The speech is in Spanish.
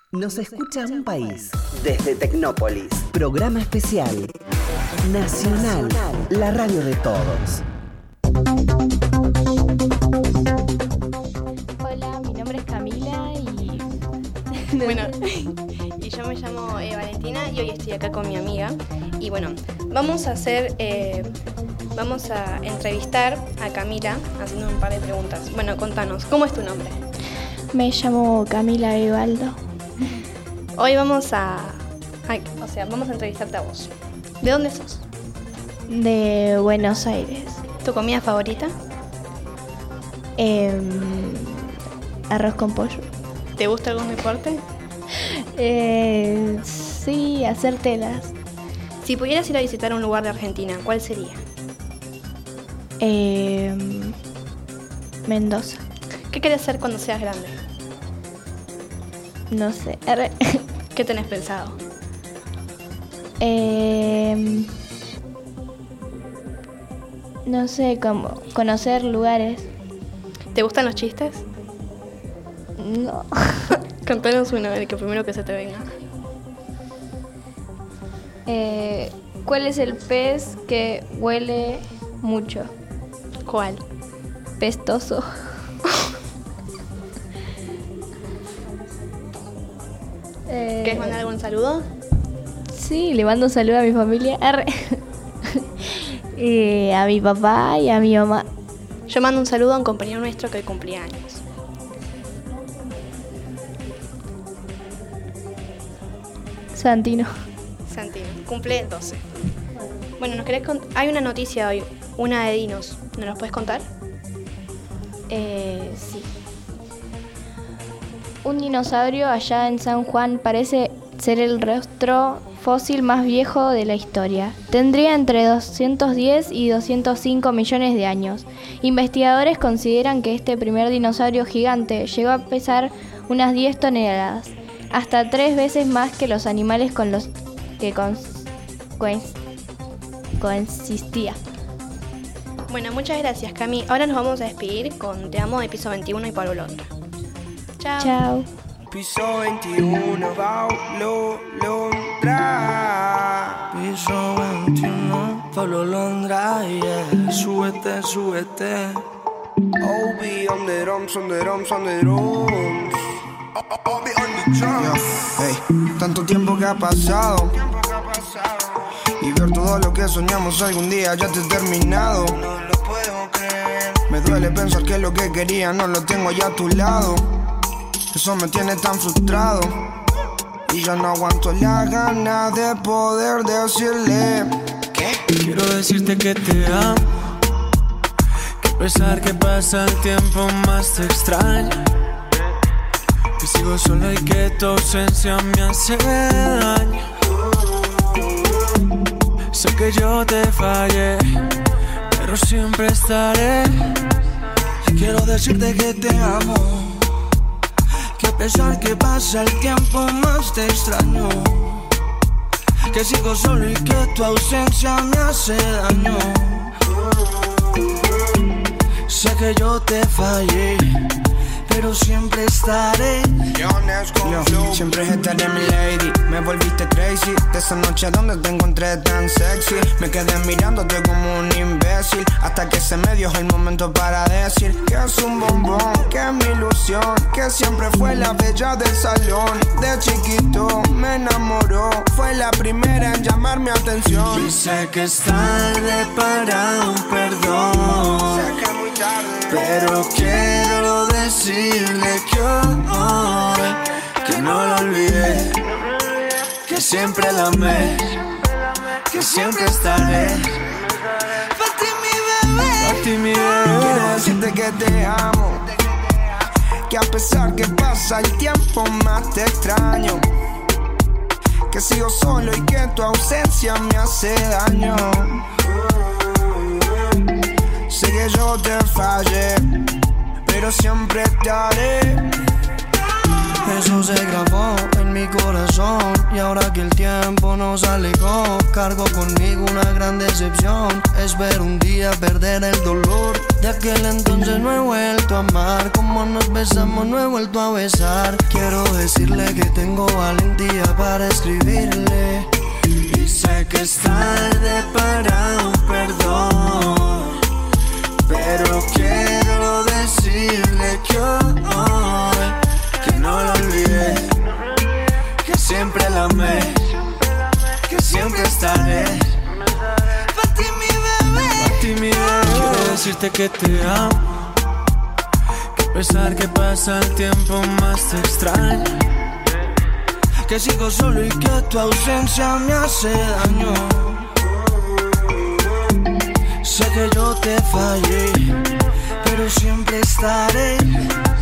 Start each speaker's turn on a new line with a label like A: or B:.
A: Nos escucha un país. Desde Tecnópolis. Programa especial. Nacional. La radio de todos.
B: Hola, mi nombre es Camila y...
C: Bueno, y yo me llamo Valentina y hoy estoy acá con mi amiga. Y bueno, vamos a entrevistar a Camila haciendo un par de preguntas. Bueno, contanos, ¿cómo es tu nombre?
B: Me llamo Camila Vivaldo.
C: Hoy vamos a entrevistarte a vos. ¿De dónde sos?
B: De Buenos Aires.
C: ¿Tu comida favorita?
B: Arroz con pollo.
C: ¿Te gusta algún deporte?
B: Sí, hacer telas.
C: Si pudieras ir a visitar un lugar de Argentina, ¿cuál sería?
B: Mendoza.
C: ¿Qué querés hacer cuando seas grande?
B: No sé.
C: ¿Qué tenés pensado?
B: No sé, como conocer lugares.
C: ¿Te gustan los chistes?
B: No.
C: Contanos uno, el que primero que se te venga.
B: ¿Cuál es el pez que huele mucho?
C: ¿Cuál?
B: Pestoso.
C: ¿Quieres mandar algún saludo?
B: Sí, le mando un saludo a mi familia. A mi papá y a mi mamá.
C: Yo mando un saludo a un compañero nuestro que cumplía años.
B: Santino,
C: cumple 12. Bueno, hay una noticia hoy, una de dinos. ¿Nos los puedes contar?
B: Sí. Un dinosaurio allá en San Juan parece ser el rostro fósil más viejo de la historia. Tendría entre 210 y 205 millones de años. Investigadores consideran que este primer dinosaurio gigante llegó a pesar unas 10 toneladas, hasta 3 veces más que los animales con los que coexistía.
C: Bueno, muchas gracias, Cami. Ahora nos vamos a despedir con Te amo de Piso 21 y Pablo Londra. Chao.
B: Chao.
D: Piso 21, Pablo Londra. Piso 21, Pablo Londra, yeah. Súbete, súbete. Obi on the drums, on the drums, on the drums. Obi on the drums. Hey, tanto tiempo que ha pasado y ver todo lo que soñamos algún día ya te he terminado. No lo puedo creer. Me duele pensar que lo que quería no lo tengo ya a tu lado. Eso me tiene tan frustrado y ya no aguanto la gana de poder decirle ¿qué?
E: Quiero decirte que te amo, que a pesar que pasa el tiempo más te extraño, que sigo solo y que tu ausencia me hace daño. Sé que yo te fallé, pero siempre estaré.
D: Quiero decirte que te amo, que a pesar que pasa el tiempo más te extraño, que sigo solo y que tu ausencia me hace daño. Sé que yo te fallé, pero siempre estaré. Yo, siempre estaré mi lady. Me volviste crazy de esa noche donde te encontré tan sexy. Me quedé mirándote como un imbécil hasta que se me dio el momento para decir que es un bombón, que es mi ilusión, que siempre fue la bella del salón. De chiquito me enamoró, fue la primera en llamar mi atención.
E: Y sé que es tarde para un perdón,
D: Sé que es muy tarde,
E: pero quiero decirle que hoy, que no lo olvidé, que siempre la amé, que siempre estaré.
D: pa' ti mi bebé,
E: Pa' ti mi bebé.
D: quiero decirte que te amo, que a pesar que pasa el tiempo más te extraño, que sigo solo y que tu ausencia me hace daño. Sé que yo te fallé, pero siempre estaré. Eso se grabó en mi corazón. Y ahora que el tiempo nos alejó, cargo conmigo una gran decepción. Espero un día perder el dolor. De aquel entonces no he vuelto a amar. Como nos besamos no he vuelto a besar. Quiero decirle que tengo valentía para escribirle.
E: Y sé que es tarde para un perdón, pero quiero decirle que hoy, que no la olvidé, que siempre la amé, que siempre estaré. Pa' ti mi bebé, pa' ti mi bebé. Quiero decirte que te amo, que a pesar que pasa el tiempo más te extraño,
D: que sigo solo y que tu ausencia me hace daño. Sé que yo te fallé, pero siempre estaré